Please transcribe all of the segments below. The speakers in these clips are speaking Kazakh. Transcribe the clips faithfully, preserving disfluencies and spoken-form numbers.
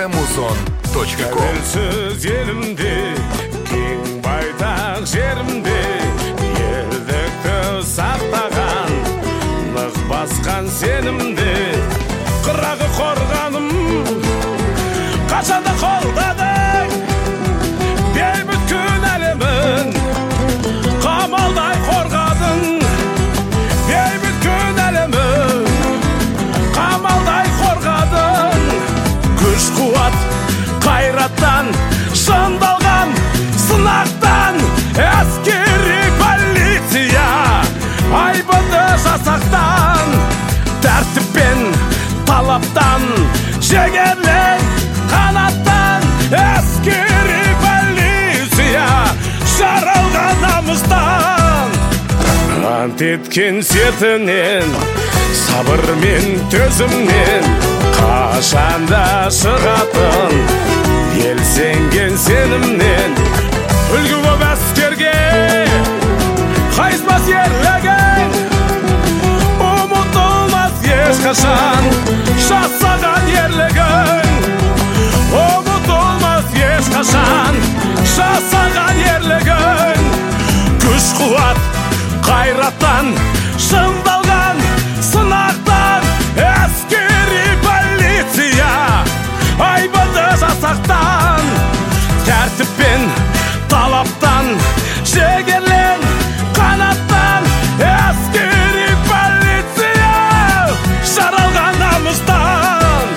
музон точка ком. Тәуелсіз елімде, кең байтақ жерімде, елдікті сақтаған, нық басқан сенімде. Қырағы қорғаным, қашанда қолдадың, бейбіт күн әлемін қамалдай қорғадың. Бейбіт күн әлемін қамалдай қорғадың. Күш қуат қайраттан, шындалған сынақтан, әскери полиция айбынды жасақтан, тәртіп пен талаптан, жігерлік қанаттан, әскери полиция жаралған намыстан. Ант еткен сертінен, сабыр мен төзімнен, қашанда шығатын ел сенген сенімнен. Үлгі боп әскерге қайыспас ерлігің, ұмытылмас ешқашан жасаған ерлігің. Ұмытылмас ешқашан жасаған ерлігің. Күш қуат қайраттан, шындалған сынақтан, әскери полиция айбынды жасақтан, тәртіп пен талаптан, жігерлен қанаттан, әскери полиция жаралған намыстан.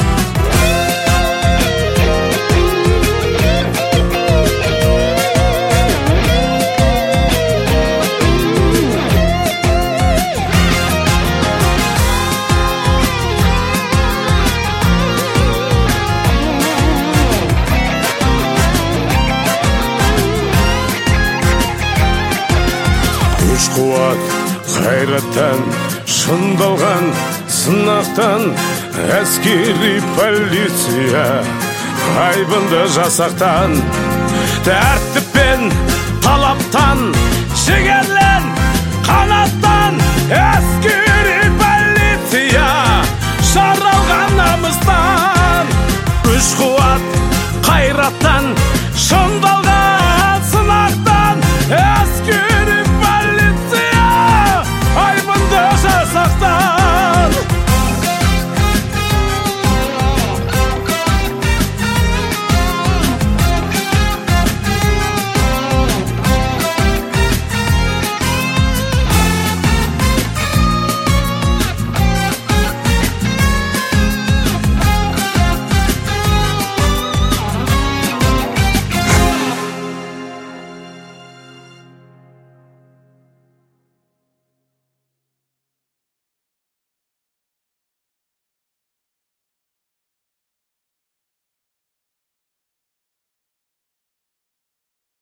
Күш қуат қайраттан, шындалған сынақтан, әскери полиция айбынды жасақтан, тәртіп пен талаптан, жігерлен қанаттан, әскери полиция жаралған намыстан. Күш қуат қайраттан,